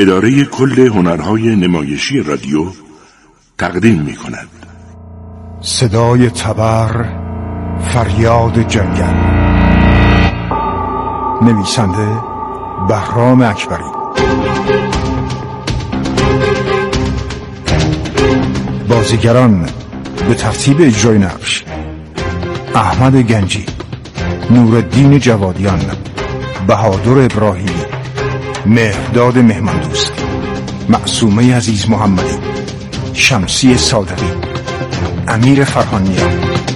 اداره کل هنرهای نمایشی رادیو تقدیم می کند. صدای تبر، فریاد جنگل. نویسنده بهرام اکبری. بازیگران به ترتیب اجرای نقش: احمد گنجی، نورالدین جوادیان، بهادر ابراهیمی، مهرداد مهمندوست، معصومه عزیز محمدی، شمسی صادقی، امیر فرهانیان.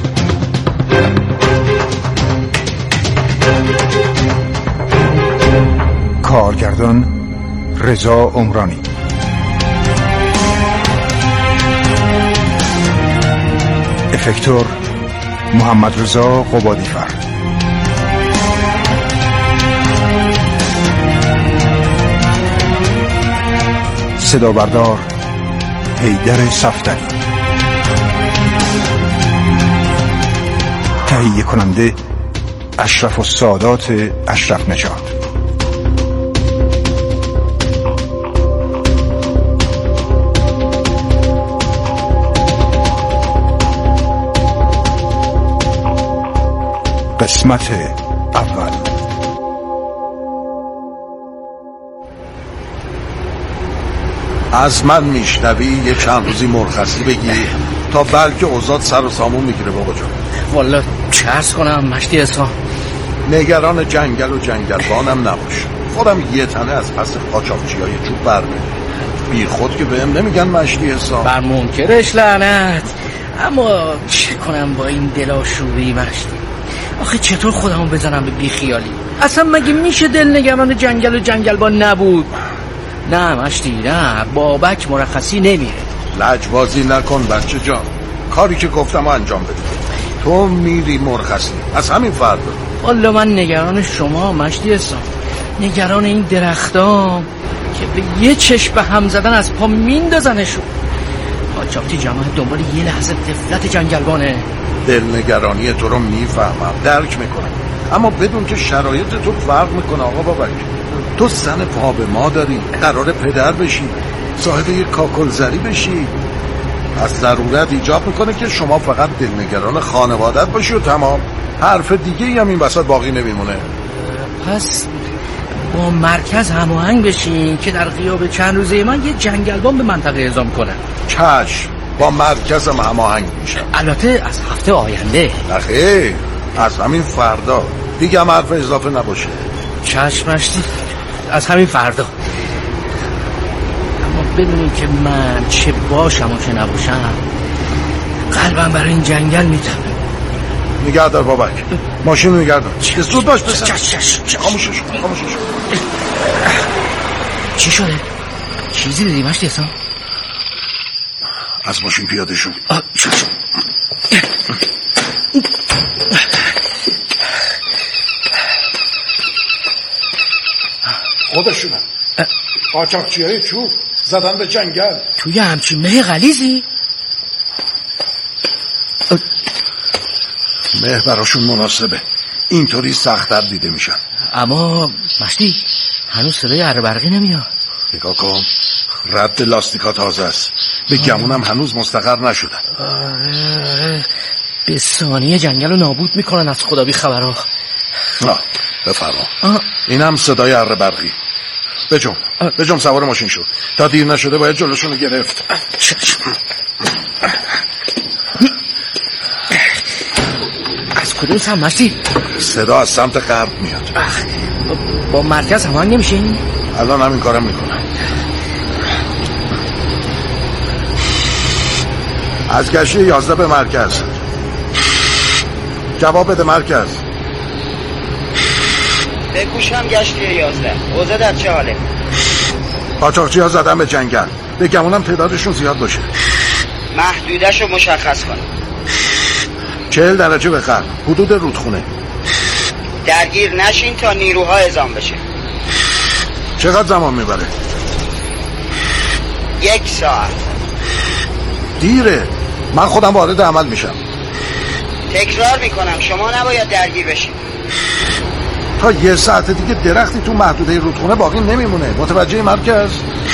کارگردان رضا عمرانی. افکتور محمد رضا قبادیفر. صدا بردار حیدر صفدری. تهیه کننده اشرف السادات اشرف نژاد. قسمت اول. از من میشنوی یه چند روزی مرخصی بگیر تا بلکه اوضاع سر و سامون میگیره بابا جان. والا چه عرض کنم مشتی حسام، نگران جنگل و جنگلبانم نباش. خودم یه تنه از پس قاچاقچیای چوب برمیم. بی خود که بهم نمیگن مشتی حسام. بر منکرش لعنت. اما چه کنم با این دلاشوری مشتی؟ آخه چطور خودمو بزنم به بیخیالی؟ اصلا مگه میشه دل نگران جنگل و جنگلبان نبود؟ نه مشتی نه، بابک مرخصی نمیره. لجبازی نکن بچه جان، کاری که گفتم انجام بده. تو میری مرخصی از همین فردا. والا من نگران شما مشتی حسام، نگران این درختام که به یه چشم به هم زدن از پا میندازنشون. قاچاقچی جماعت دنبال یه لحظه طفلت جنگلبانه. دلنگرانی تو رو میفهمم، درک میکنم، اما بدون که شرایط تو فرق میکنه آقا بابک. تو سن پا به ما داری، قراره پدر بشی، صاحب یک کاکلزری بشی. از ضرورت ایجاب میکنه که شما فقط دلنگران خانوادت باشی و تمام. حرف دیگه هم این وسط باقی نمیمونه. پس با مرکز هماهنگ بشین که در غیاب چند روزه من یه جنگلبان به منطقه اعزام کنن. چشم، با مرکزم هماهنگ میشم. البته از هفته آینده. نخیر، از همین فردا. دیگه هم حرف اضافه نباشه. چشمشتی، از همین فردا. اما بدونین که من چه باشم و چه نباشم، قلبم برای این جنگل میتونه. نگه دار بابک، ماشین رو نگه دار. زود باش بسن. خاموشش کن. چی شده؟ چیزی دیدی مشتی حسام؟ از ماشین پیاده شو. خودشونم قاچاقچیای چوب زدن به جنگل. توی همچین مه غلیظی؟ مه براشون مناسبه، اینطوری سخت‌تر دیده میشن. اما مشتی هنوز صدای اره برقی نمیاد. نگاه کن، رد لاستیکا تازه است. به گمونم هنوز مستقر نشدن. به ثانیه جنگل رو نابود میکنن از خدا بی خبرها. بفرما. اینم صدای اره برقی. بجم سوار ماشین شو، تا دیر نشده باید جلوشون رو گرفت. از کدوم سمت مشتی؟ صدا از سمت غرب میاد. با مرکز هماهنگ نمیشین؟ الان همین کارم میکنم. از گشت 11 به مرکز. جواب بده مرکز. بگوشم گشت 11. اوضاع در چه حاله؟ قاچاقچی ها زدن به جنگل. به گمونم تعدادشون زیاد باشه. محدودش رو مشخص کن. 40 درجه به غرب، حدود رودخونه. درگیر نشین تا نیروها اعزام بشه. چقدر زمان میبره؟ 1 ساعت. دیره، من خودم وارد عمل میشم. تکرار میکنم شما نباید درگیر بشید. تا 1 ساعت دیگه درختی تو محدوده رودخونه باقی نمیمونه. متوجه مرکز؟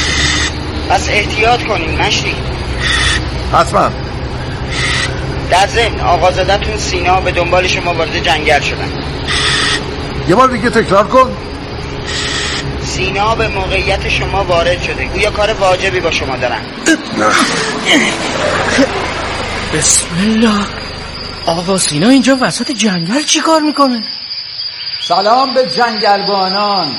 پس احتیاط کنیم مشتی. حتما. در ضمن آقازاده‌تون سینا به دنبال شما وارد جنگل شدن. یه بار دیگه تکرار کن. سینا به موقعیت شما وارد شده، گویا کار واجبی با شما دارن. بسم الله. آقا سینا اینجا وسط جنگل چی کار میکنه؟ سلام به جنگلبانان.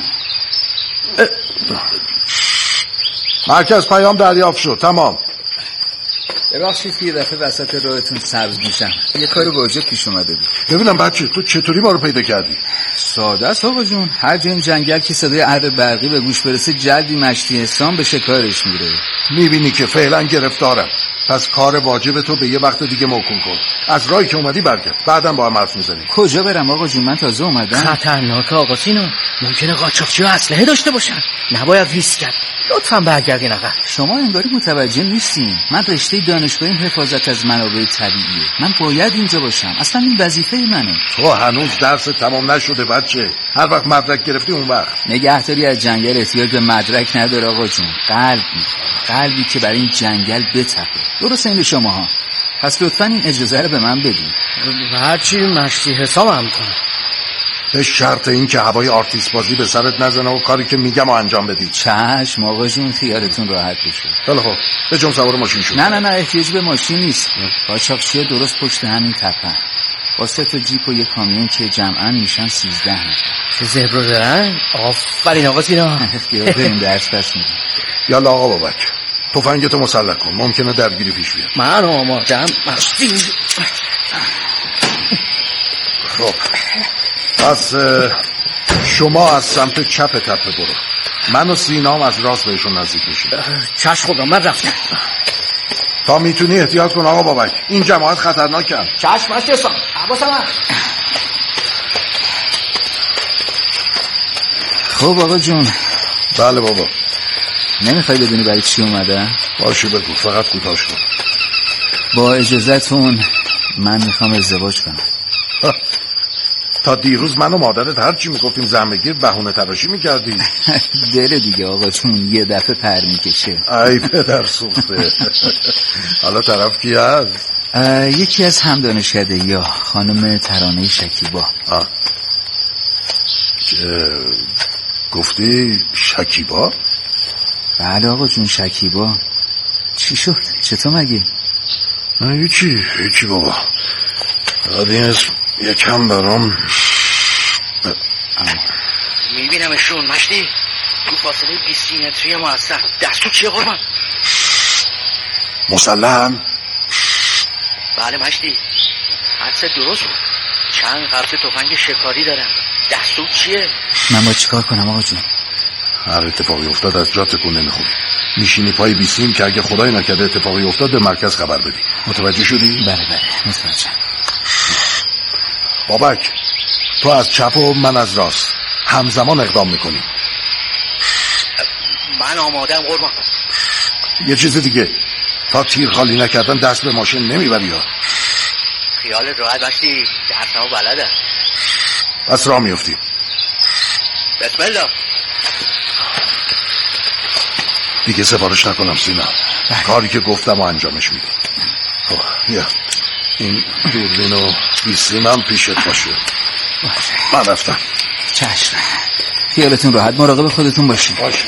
مرکز پیام دریافت شد. تمام. ببخشید که یه دفعه وسط راهتون سبز میشم. یه کار واجب پیش اومده بود. ببینم بچه تو چطوری ما رو پیدا کردی؟ ساده است آقا جون. هر جای این جنگل که صدای اره برقی به گوش برسه جلدی مشتی حسام به شکارش میره. میبینی که فعلا گرفتارم. پس کار واجب تو به یه وقت دیگه موکول کن. از راهی که اومدی برگرد. بعدم با هم حرف میزنیم. کجا برم آقا جون؟ من تازه اومدم. خطرناکه آقا سینا. ممکنه قاچاقچی‌ها اسلحه داشته باشن. نباید ریسک کرد. لطفاً برگردین عقب. شما انگاری متوجه نیستین. من رشته دانشگاهیم حفاظت از منابع طبیعیه. من باید اینجا باشم. اصلا این وظیفه منه. تو هنوز درس تمام نشده بچه. هر وقت مدرک گرفتی اون وقت. نگهداری از جنگل احتیاج به مدرک نداره آقا جون. قلبی که برای این جنگل بتپه. درسته این شماها. پس لطفاً این اجازه رو به من بدین. هرچی مشتی حسابم کن. به شرط این که هوای آرتیست بازی به سرت نزنه و کاری که میگم و انجام بدی. چشم آقا جون، خیالتون راحت بشه. خیلی خوب. بجام سوار ماشین شو. نه احتیاج به ماشین نیست. قاچاقچی‌ها درست پشت همین تپه. با 3 تا جیپ و 1 کامیون که جمعاً میشن 13 نفر. چه زبر دارن؟ آفرین آقا سینا. بریم درس پس میدیم. یالا آقا بابک. تفنگتو مسلح کن. ممکنه درگیری پیش بیاد. من آمادم مشتی. خب. پس شما از سمت چپ تپه برو. من و سینام از راست بهشون نزدیک میشیم. چشم خدا من رفتم. تا میتونی احتیاط کن آقا بابک. این جماعت خطرناکن. چشم مشتی حسام. حواسم هست. خب آقا جون. بله بابا. نمیخوای بدونی برای چی اومده؟ باشه بگو، فقط کوتاش کن. با اجازهتون من میخوام ازدواج کنم. تا دیروز من و مادرت هرچی میگفتیم زنبگیر بهونه تراشی میکردی. دل دیگه آقا چون یه دفعه پر میکشه. ای پدر سوخته. حالا طرف کی هست؟ یکی از هم دانشکده یا خانم ترانه شکیبا. گفتی شکیبا؟ بله آقا جون شکیبا. چی شد؟ چطور مگه؟ نه هیچی بابا. این اسم یکم برام میبینمشون مشتی. تو فاصله 20 متری ما هستن. دستو چیه قربان؟ مسلحن؟ بله مشتی. حدث درست بود. چند قبض تفنگ شکاری دارم. دستو چیه؟ من باید چیکار کنم آقا جون؟ هر اتفاقی افتاد از جا تکون نمیخوری. میشینی پای بیسیم که اگه خدای نکرده اتفاقی افتاد به مرکز خبر بدی. متوجه شدی؟ بله متوجه. بابک تو از چپ و من از راست همزمان اقدام میکنی. من آمادم قربان. یه چیز دیگه، تا تیر خالی نکردن دست به ماشین نمیبری ها. خیالت راحت باشی، درسمو بلده. پس راه میفتیم. بسم الله. دیگه سفارش نکنم سینا. کاری که گفتم و انجامش میدی. خب بیا این دوربین و بیسیم هم پیشت باشه. من رفتم. چشم. خیالتون راحت، مراقب خودتون باشید. باشه.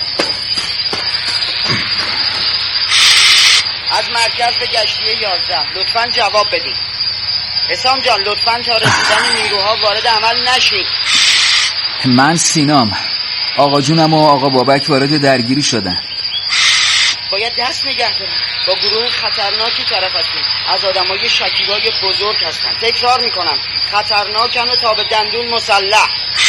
از مرکز به گشتیه 11 لطفاً جواب بدین. حسام جان لطفاً تا رسیدن نیروها وارد عمل نشید. من سینام. آقا جونم و آقا بابک وارد درگیری شدن. باید دست نگه دارن. با گروه خطرناکی طرف هستیم. از آدمای شکیبای بزرگ هستن. تکرار میکنم خطرناکن و تا به دندون مسلح.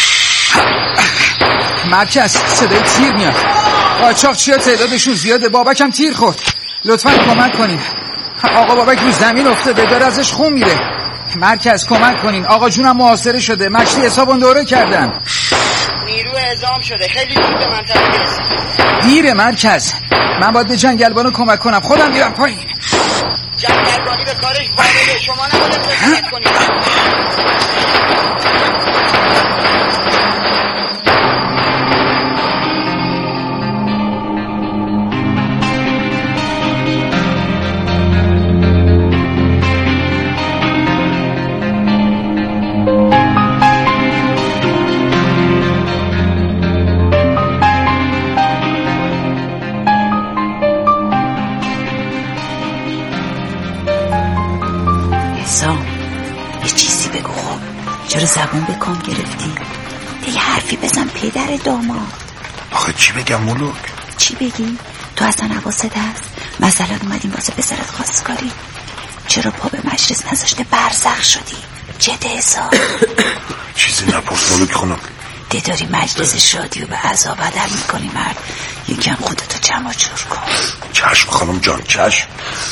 مرکز صدای تیر میاد. قاچاقچی‌ها تعدادشون زیاده. بابک هم تیر خورد. لطفاً کمک کنین. آقا بابک رو زمین افتاده، داره ازش خون میره. مرکز کمک کنین. آقا جونم محاصره شده. مشتی حسابون دوره کردن. نیرو اعزام شده. خیلی زود به منطقه برسید. دیره مرکز. من باید به جنگلبانو کمک کنم. خودم میرم پایین. جنگلبانی به کارش وارده. شما نباید رسیدت کنید. چرا زبون به کام گرفتی؟ دیگه حرفی بزن پدر داماد. آخه چی بگم ملوک؟ چی بگی؟ تو اصلا حواست هست؟ مثلا اومدیم واسه پسرت خواستگاری، چرا پا به مجلس نذاشته برزخ شدی؟ چه حساب؟ چیزی نپرس ملوک خانم. داری مجلس شادی و به عذاب بدل میکنی مرد، یکم خودتو جمع جور کن. چشم خانم جان چشم.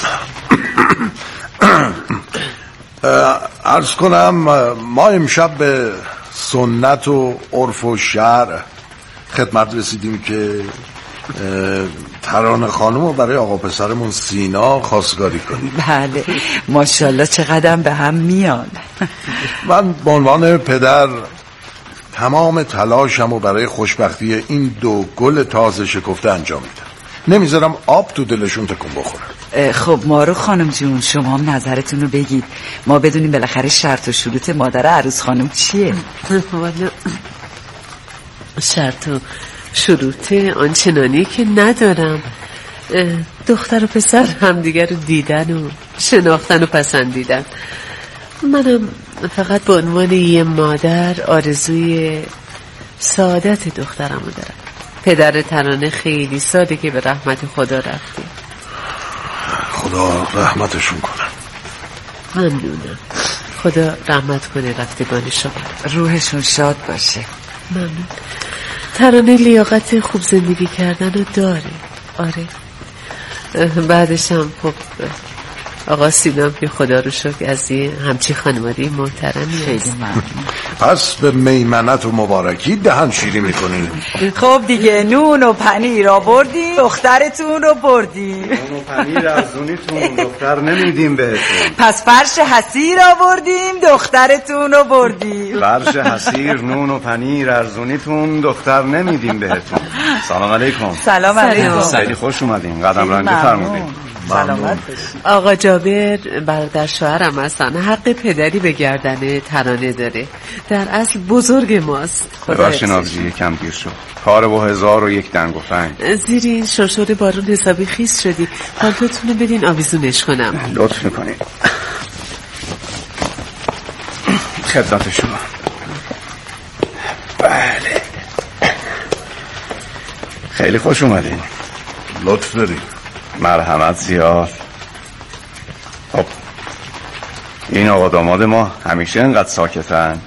عرض کنم ما امشب به سنت و عرف و شرع خدمت رسیدیم که ترانه خانم رو برای آقا پسرمون سینا خواستگاری کنیم. بله ماشاءالله چقدر به هم میان. من به عنوان پدر تمام تلاشم رو برای خوشبختی این دو گل تازه شکفته انجام میدم. نمیذارم آب تو دلشون تکون بخوره. خب مارو خانم جون شما هم نظرتون رو بگید، ما بدونیم بالاخره شرط و شروط مادر عروس خانم چیه. شرط و شروط آنچنانی که ندارم. دختر و پسر همدیگر رو دیدن و شناختن و پسندیدن. منم فقط به عنوان یه مادر آرزوی سعادت دخترم رو دارم. پدر ترانه خیلی ساده که به رحمت خدا رفته. خدا رحمتشون کنه. ممنونم. خدا رحمت کنه رفتگان شما. روحشون شاد باشه. ممنون. ترانه لیاقت خوب زندگی کردن رو داره. آره. بعدش هم خب آقا سینام که خدا رو شکر از یه همچی خانواده محترمی خیلی ممنون. پس به میمنت و مبارکی دهن شیری میکنین. خب دیگه نون و پنیر آوردیم، دخترتون رو بردیم. نون و پنیر ارزونیتون دختر نمیدیم بهتون. پس فرش حسیر آوردیم، دخترتون رو بردیم. فرش حسیر نون و پنیر ارزونیتون دختر نمیدیم بهتون. سلام علیکم. سلام علیکم. خیلی خوش اومدین. قدم رنگی فرمودین. سلامت. آقا جابر برادر شوهرم هستن. حق پدری به گردن ترانه داره. در اصل بزرگ ماست. ببخشین آبجی یکم دیر شد. کار با 1001 دنگ و فنگ. زیر این شرشور بارون حسابی خیس شدی. پالتوتون رو بدین آویزونش کنم. لطف میکنین. خدمت شما. بله خیلی خوش اومدین. لطف داریم. مرحمت زیاد. خب این آقا داماد ما همیشه انقدر ساکتن؟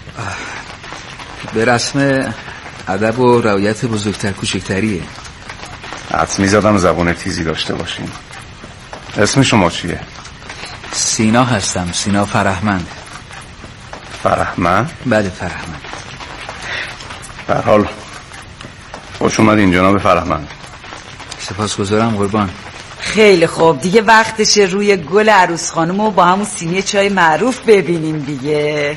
به رسم ادب و رعایت بزرگتر کوچکتریه. حدس میزدم زبون تیزی داشته باشین. اسم شما چیه؟ سینا هستم. سینا فرهمند. فرهمند؟ بله فرهمند. به هر حال خوش اومدین جناب فرهمند. سپاسگزارم قربان. خیلی خوب دیگه وقتشه روی گل عروس خانمو با همون سینی چای معروف ببینیم دیگه.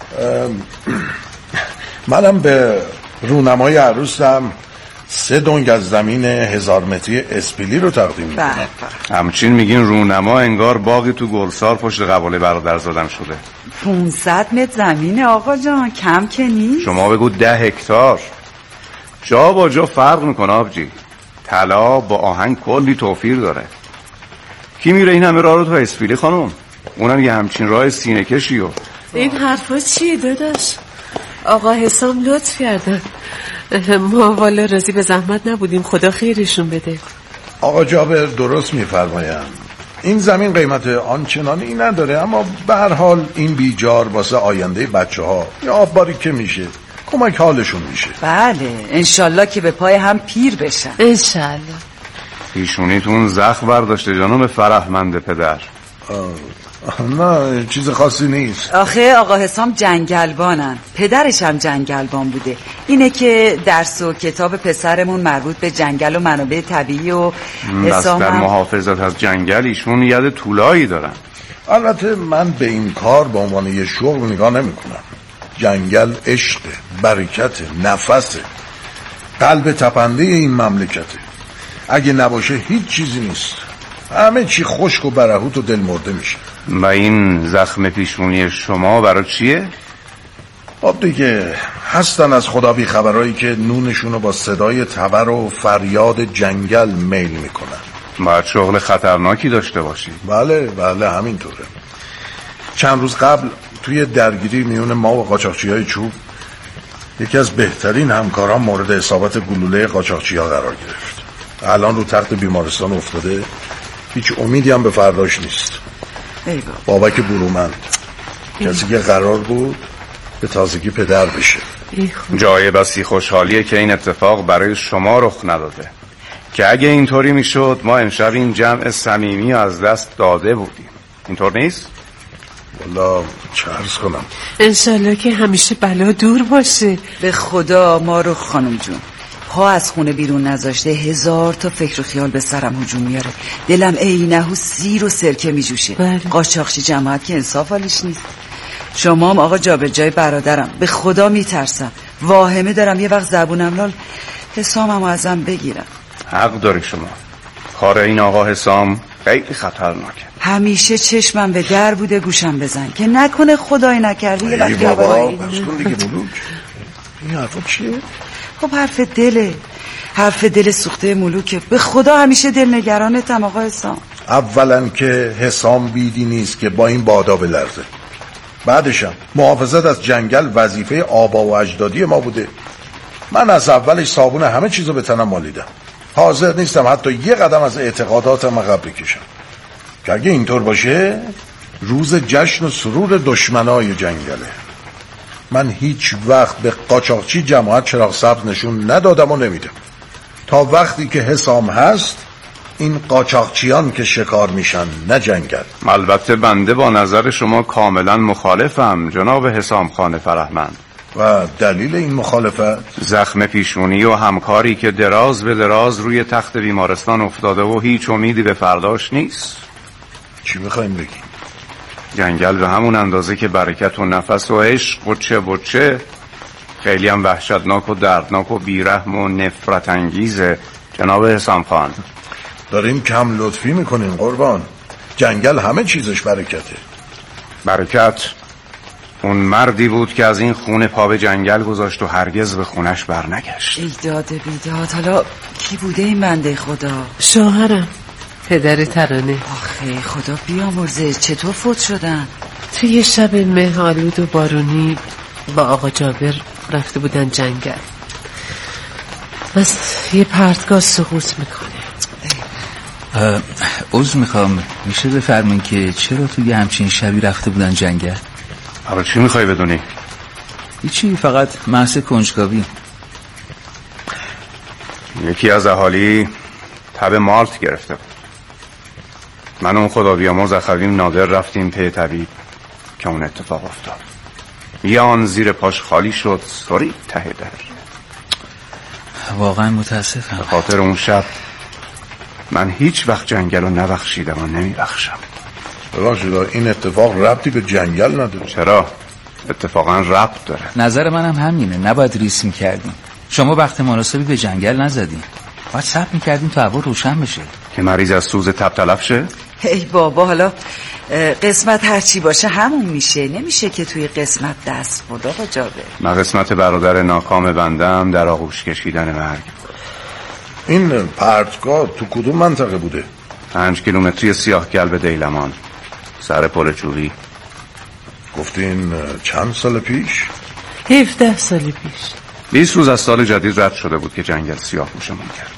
منم به رونمای عروسم 3 دنگ از زمین 1000 متری اسپیلی رو تقدیم میکنم. همچین میگین رونما انگار باقی تو گلسار پشت قباله برادرزادم شده. 500 متر زمین آقا جان کم که نیست. شما بگو 10 هکتار. جا با جا فرق میکنه آبجی. طلا با آهنگ کلی توفیر داره. کی میره این همه راه رو تو اسپیلی خانم؟ اونم یه همچین راه سینه کشی و این حرفا چیه داداش؟ آقا حسام لطف کردن. ما والا راضی به زحمت نبودیم. خدا خیرشون بده. آقا جابر درست میفرمایم. این زمین قیمت آنچنانی نداره، اما به هر حال این بیجار واسه آینده بچه‌ها یا آبباری که میشه کمک حالشون میشه. بله انشالله که به پای هم پیر بشن. انشالله. پیشونیتون زخم برداشته جانم فرهمند پدر. نه چیز خاصی نیست. آخه آقا حسام جنگلبانن، پدرش هم جنگلبان بوده. اینه که درس و کتاب پسرمون مربوط به جنگل و منابع طبیعی و حسام در محافظت از جنگل ایشون ید طولایی دارن. البته من به این کار به عنوان یه شغل نگاه نمی کنم. جنگل عشق، برکت، نفسه، قلب تپنده این مملکته. اگه نباشه هیچ چیزی نیست. همه چی خشک و برهوت و دل مرده میشه. و این زخم پیشونی شما برای چیه؟ خب دیگه هستن از خدا بی خبرایی که نونشونو با صدای تبر و فریاد جنگل میل میکنن. باید شغل خطرناکی داشته باشی. بله همینطوره. چند روز قبل توی درگیری میون ما و قاچاقچی‌های چوب یکی از بهترین همکاران مورد اصابت گلوله قاچاقچی‌ها قرار گرفت. الان رو تخت بیمارستان افتاده، هیچ امیدی هم به فرداش نیست. بابک برومند، کسی که قرار بود به تازگی پدر بشه. جای بسی خوشحالیه که این اتفاق برای شما رخ نداده، که اگه اینطوری میشد ما امشب این جمع صمیمی از دست داده بودیم. اینطور نیست؟ والا چه عرض کنم، انشالله که همیشه بلا دور باشه. به خدا مارو خانم جون، پا از خونه بیرون نذاشته 1000 تا فکر و خیال به سرم هجوم میاره. دلم عینه‌هو سیر و سرکه میجوشه. قاچاقچی جماعت که انصاف حالیش نیست. شما هم آقا جابر جای برادرم، به خدا میترسم، واهمه دارم یه وقت زبونم لال حسامم ازم بگیرم. حق داری شما، کار این آقا حسام خیلی خطرناکه. همیشه چشمم به در بوده گوشم بزن که نکنه خدای نکرده یه وقتی بابا بس کن دیگه ملوک. این حرفا چیه؟ خب حرف دل سوخته ملوکه. به خدا همیشه دلنگرانتم آقا حسام. اولا که حسام بیدی نیست که با این بادا بلرزه، بعدشم محافظت از جنگل وظیفه آبا و اجدادی ما بوده. من از اولش صابون همه چیزو به تنم مالیدم، حاضر نیستم حتی یه قدم از اعتقاداتم عقب بکشم، که اگه اینطور باشه روز جشن و سرور دشمنای جنگله. من هیچ وقت به قاچاقچی جماعت چراغ سبز نشون ندادم و نمیدم. تا وقتی که حسام هست این قاچاقچیان که شکار میشن، نه جنگل. البته بنده با نظر شما کاملا مخالفم جناب حسام خان فرهمند. و دلیل این مخالفت؟ زخم پیشونی و همکاری که دراز به دراز روی تخت بیمارستان افتاده و هیچ امیدی به فرداش نیست. چی میخوایم بگیم؟ جنگل به همون اندازه که برکت و نفس و عشق و چه خیلی هم وحشتناک و دردناک و بیرحم و نفرت انگیزه جناب حسام خان. داریم کم لطفی میکنیم قربان. جنگل همه چیزش برکته. برکت اون مردی بود که از این خونه پا به جنگل گذاشت و هرگز به خونش برنگشت. ایداد بیداد. حالا کی بوده این بنده خدا؟ شوهرم، پدر ترانه. آخه خدا بیامرزه، چطور فوت شدن؟ توی یه شب مه‌آلود و بارونی با آقا جابر رفته بودن جنگل، از یه پرتگاه سقوط میکنه. عذر میخوام، میشه بفرمین که چرا توی همچین شبی رفته بودن جنگل؟ حالا چی میخوای بدونی؟ هیچی، فقط محض کنجکاوی. یکی از اهالی تب مالت گرفته بود. من و اون خدا بیامرز اخویم نادر رفتیم پی طبیب که اون اتفاق افتاد. یه آن زیر پاش خالی شد، سرید ته در. واقعا متاسفم. به خاطر اون شب من هیچ وقت جنگل رو نبخشیدم و نمیبخشم. ببخشید، این اتفاق ربطی به جنگل نداره. چرا؟ اتفاقا ربط داره. نظر منم همینه، نباید ریسک میکردیم. شما وقت مناسبی به جنگل نزدیم، باید صبر میکردیم تا هوا روشن بشه که مریض از سوز تب تلف شه. ای بابا، حالا قسمت هرچی باشه همون میشه، نمیشه که توی قسمت دست خود. آقا جابر، من قسمت برادر ناکام بندم در آغوش کشیدن مرگ. این پرتگاه تو کدوم منطقه بوده؟ 5 کیلومتری سیاه گلب دیلمان، سر پل چوبی. گفتین چند سال پیش؟ 17 سال پیش. 20 روز از سال جدید رد شده بود که جنگل سیاه پوشمون کرد.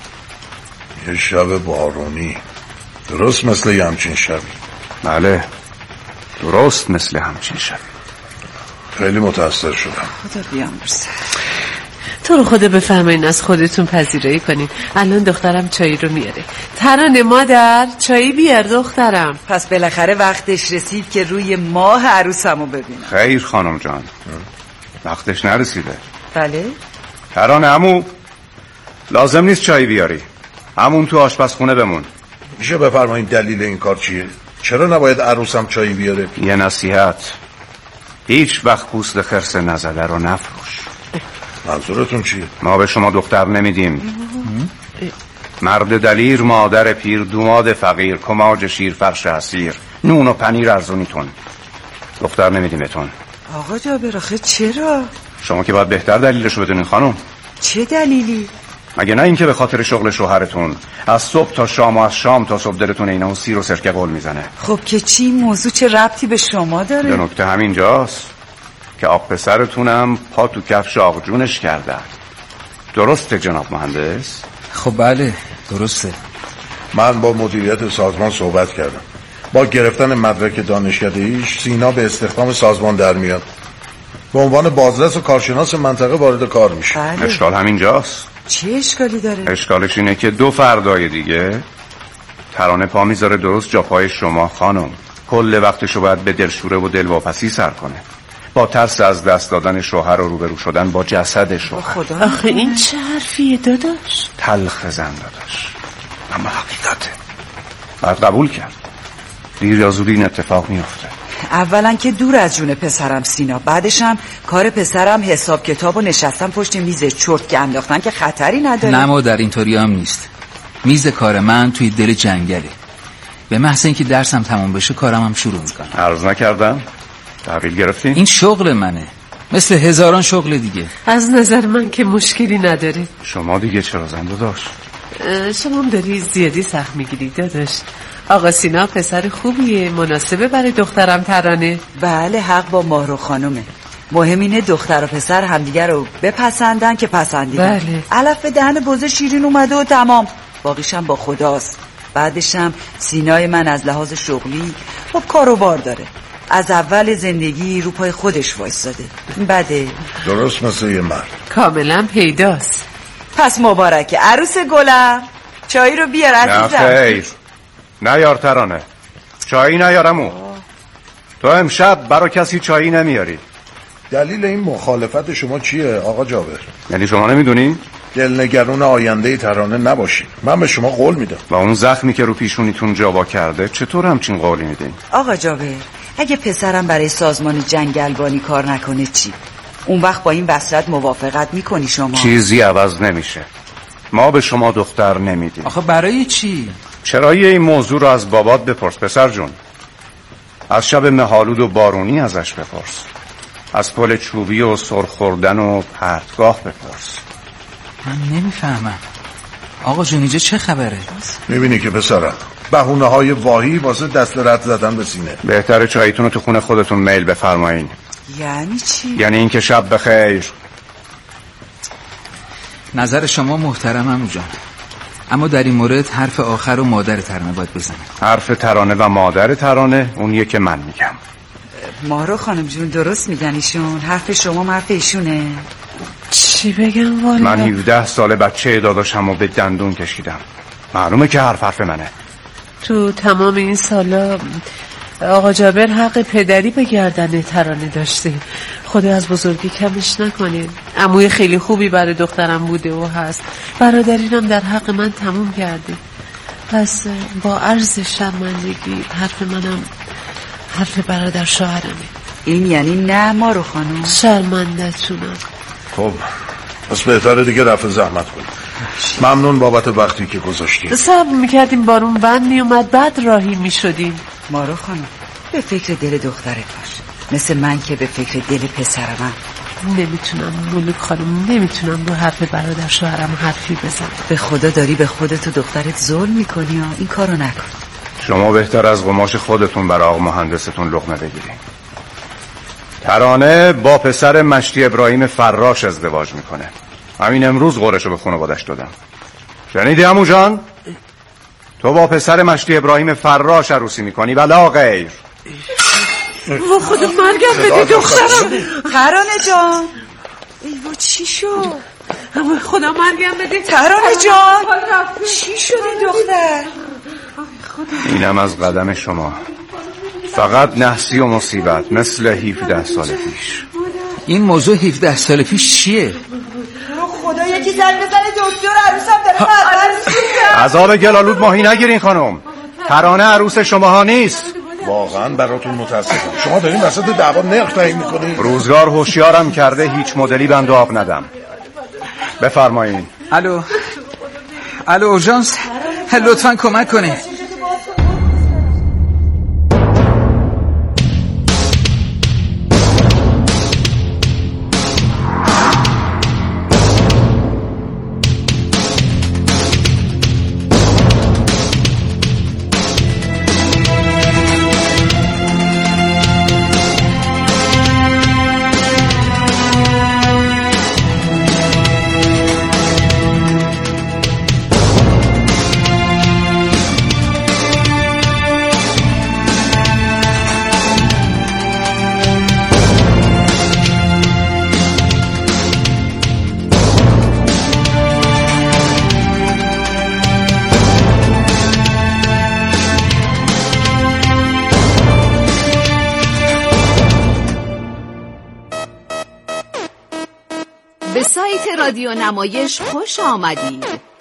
یه شب بارونی، درست مثل یه همچین شبی. بله، درست مثل همچین شبی. خیلی متأثر شدم. خدا بیامرزه. تو رو خدا بفرمایین از خودتون پذیرایی کنین. الان دخترم چایی رو میاره. ترانه مادر، چایی بیار دخترم. پس بالاخره وقتش رسید که روی ماه عروسمو ببینم. خیر خانم جان، وقتش نرسیده. بله؟ ترانه عمو، لازم نیست چایی بیاری، همون تو آشپزخونه بمون. میشه بفرمایین دلیل این کار چیه؟ چرا نباید عروسم چایی بیاره؟ یه نصیحت، هیچ وقت پوست خرس نزده رو نفروش. منظورتون چیه؟ ما به شما دختر نمیدیم. مرد دلیر، مادر پیر، دوماد فقیر، کماج شیر، فرش اسیر، نون و پنیر ارزونیتون. دختر نمیدیمتون. آقا جابر، آخه چرا؟ شما که باید بهتر دلیلشو بدونین خانم. چه دلیلی؟ مگه نه اینکه به خاطر شغل شوهرتون از صبح تا شام و از شام تا صبح دلتون اینا و سیر و سرکه قول میزنه؟ خب که چی این موضوع چه ربطی به شما داره؟ به نکته همینجاست که آق پسرتونم پا تو کفش آق جونش کردن. درسته جناب مهندس؟ خب بله درسته. من با مدیریت سازمان صحبت کردم. با گرفتن مدرک دانشکده‌ایش سینا به استخدام سازمان در میاد. به عنوان بازرس و کارشناس منطقه وارد کار میشه. بله. اشکال همینجاست. چه اشکالی داره؟ اشکالش اینه که 2 فردای دیگه ترانه پا میذاره درست جا پای شما خانم. کل وقتشو باید به دلشوره و دلواپسی سر کنه، با ترس از دست دادن شوهر و روبرو شدن با جسد شوهر. خدا آخه این چه حرفیه داداش؟ تلخ زن داداش، اما حقیقته. باید قبول کرد. دیر یا زود این اتفاق میفته. اولا که دور از جون پسرم سینا، بعدش هم کار پسرم حساب کتاب و نشستن پشت میز چرت که انداختن که خطری نداره. نه مادر اینطوری هم نیست. میز کار من توی دل جنگله. به محض اینکه درسم تموم بشه کارم هم شروع میکنم. عرض نکردم تحویل گرفتین؟ این شغل منه، مثل هزاران شغل دیگه. از نظر من که مشکلی نداره. شما دیگه چرا زنده داشت؟ شما هم داری زیادی سخت میگیری داداش. آقا سینا پسر خوبیه، مناسبه برای دخترم ترانه. بله حق با ماهرو خانومه. مهم اینه دختر و پسر همدیگه رو بپسندن که پسندیدن. بله. علف به دهن بزه شیرین اومده و تمام. باقیشم با خداست. بعدشم سینای من از لحاظ شغلی خب کاروبار داره. از اول زندگی رو پای خودش وایساده. بده درست مثل یه مرد. کاملا پیداست. پس مبارکه عروس گلم. چایی رو بیار عزیزم. نه خیر، نیار ترانه، چایی نیارمو. تو امشب برا کسی چایی نمیاری. دلیل این مخالفت شما چیه آقا جابر؟ یعنی شما نمیدونی؟ دلنگران آینده ترانه نباشید. من به شما قول میدم. و اون زخمی که رو پیشونیتون جابا کرده چطور همچین قولی میدین؟ آقا جابر اگه پسرم برای سازمان جنگلبانی کار نکنه چی؟ اون وقت با این وصلت موافقت میکنی شما؟ چیزی عوض نمیشه. ما به شما دختر نمیدیم. آخه برای چی؟ چرایی این موضوع رو از بابات بپرس پسر جون. از شب مهالود و بارونی ازش بپرس. از پل چوبی و سرخ خوردن و پرتگاه بپرس. من نمیفهمم آقا جون اینجا چه خبره؟ میبینی که پسرم بهونه های واهی واسه دست رد زدن به سینه. بهتره چایتون رو تو خونه خودتون میل بفرمایین. یعنی چی؟ یعنی اینکه شب بخیر. نظر شما محترم عمو جان، اما در این مورد حرف آخر و مادر ترانه باید بزنه. حرف ترانه و مادر ترانه اونیه که من میگم. ماهرو خانم جون درست میگن ایشون. حرف شما حرف ایشونه. چی بگم والا؟ من 17 ساله بچه داداشم رو به دندون کشیدم. معلومه که حرف منه. تو تمام این سالا آقا جابر حق پدری به گردن ترانه داشته. خدا از بزرگی کمش نکنه. عموی خیلی خوبی برای دخترم بوده و هست. برادرینم در حق من تموم کرده. پس با عرض شرمندگی حرف منم حرف برادر شوهرمه. این یعنی نه ماهرو خانم؟ شرمنده‌تونم. خب پس بهتره دیگه رفع زحمت کنیم. ممنون بابت وقتی که گذاشتیم. صبر میکردیم بارون بند میومد بعد راهی میشدیم. ماهرو خانم به فکر دل دخترت باش، مثل من که به فکر دل پسرم. نمیتونم ملوک خانم، نمیتونم رو حرف برادر شوهرم حرفی بزنم. به خدا داری به خودت و دخترت ظلم میکنی. این کارو نکن. شما بهتر از قماش خودتون برای آقا مهندستون لقمه بگیرین. ترانه با پسر مشتی ابراهیم فراش ازدواج میکنه. همین امروز قولشو به خانوادش دادم. شنیدی عمو جان؟ تو با پسر مشتی ابراهیم فراش عروسی میکنی ولا غیر. و خدا مرگم بده دخترم. ترانه جان ایوا چی شد؟ خدا مرگم بده ترانه جان. چی شد این دختر؟ اینم از قدم شما. فقط نحسی و مصیبت مثل 17 سال پیش. این موضوع 17 سال پیش چیه؟ رو خدا یکی زنگ بزنه دکتر، عروسم داره خبر میده. عذاب گلالود ماهی نگیرین خانم. ترانه عروس شماها نیست. واقعا براتون متاسفم. شما دارین وسط دعوا نرخ تعیین میکنین. روزگار هوشیارم کرده هیچ مدلی بند آب ندم. بفرمایین. الو اورژانس، لطفاً کمک کنید. رادیو نمایش خوش آمدید.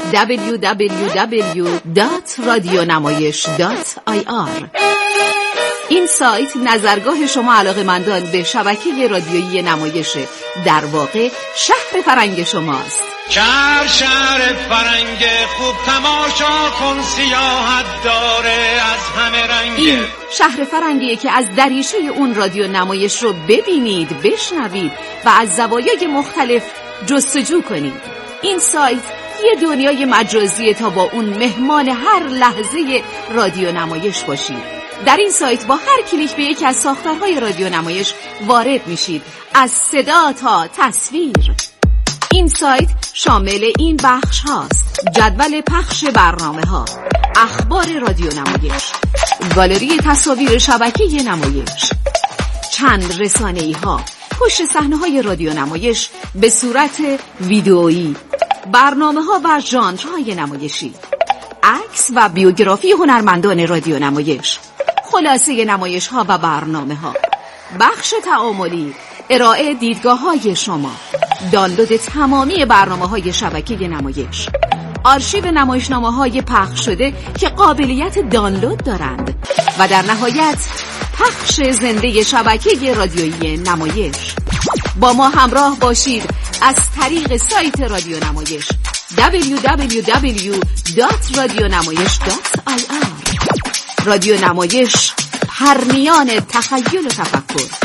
www.radionamayish.ir این سایت نظرگاه شما علاقه‌مندان به شبکه رادیویی نمایشه، در واقع شهر فرنگ شماست. شهر فرنگ خوب تماشا کن، سیاحت داره از همه رنگ. این شهر فرنگیه که از دریچه اون رادیو نمایش رو ببینید، بشنوید و از زوایای مختلف جستجو کنید. این سایت یه دنیای مجازیه تا با اون مهمان هر لحظه رادیو نمایش باشید. در این سایت با هر کلیک به یکی از ساختارهای رادیو نمایش وارد میشید، از صدا تا تصویر. این سایت شامل این بخش هاست: جدول پخش برنامه ها، اخبار رادیو نمایش، گالری تصاویر شبکه نمایش، چند رسانه‌ای ها، پشت صحنه های رادیو نمایش به صورت ویدئویی، برنامه ها و ژانرهای نمایشی، عکس و بیوگرافی هنرمندان رادیو نمایش، خلاصه نمایش ها و برنامه ها، بخش تعاملی، ارائه دیدگاه های شما، دانلود تمامی برنامه های شبکه نمایش، آرشیو نمایشنامه های پخش شده که قابلیت دانلود دارند و در نهایت پخش زنده شبکه رادیویی نمایش. با ما همراه باشید از طریق سایت رادیو نمایش www.radionamayish.ir. رادیو نمایش، پرنیان تخیل و تفکر.